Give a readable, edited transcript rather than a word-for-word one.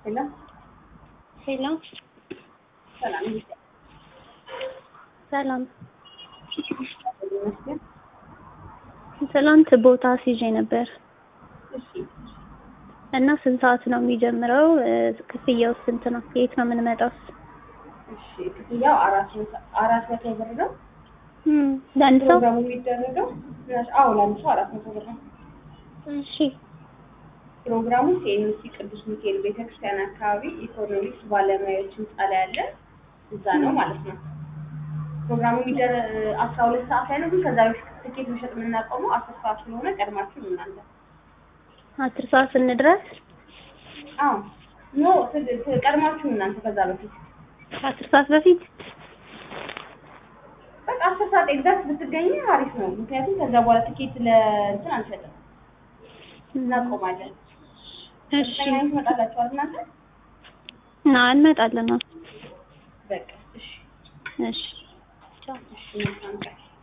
ሄሎ ሄሎ ሰላም እንዴት ነሽ? ሰላም። ይመስገን። ትናንት ቦታ አስይዤ ነበር እሺ እና ስንት ሰዓት ነው የሚጀምረው? ክፍያው ስንት ነው? የት ነው የምንመጣው? እሺ ክፍያው 400 ብር ነው። ለአንድ ሰው? ፕሮግራሙ የሚደረገው ለአንድ ሰው 400 ብር ነው። እሺ ፕሮግራሙ ሲኤምሲ ቅዱስ ሚካኤል ቤተክርስቲያን አካባቢ ኢኮኖሚክስ ባለሙያዎች ህንጻ ላይ ያለ እዛ ነው ማለት ነው። ፕሮግራሙ የሚደረግ 12 ሰዓት ላይ ነው፣ ግን ከዛ በፊት ትኬት መሸጥ የምናቆመው 10 ሰዓት ስለሆነ ቀድማችሁ ነው እናንተ። 10 ሰዓት ስንድረስ? አዎ ኖ ቀድማችሁ እናንተ ከዛ በፊት 10 ሰዓት በፊት በቃ 10 ሰዓት ኤግዛክት ብትገኝ አሪፍ ነው። ምክንያቱም ከዛ በኋላ ትኬት ለእንትን አንሸጥም እናቆማለን። እሺ ትመጣላችሁ እናንተ? እንመጣለን። በቃ እሺ እሺ ቻው። እሺ መልካም ቀን።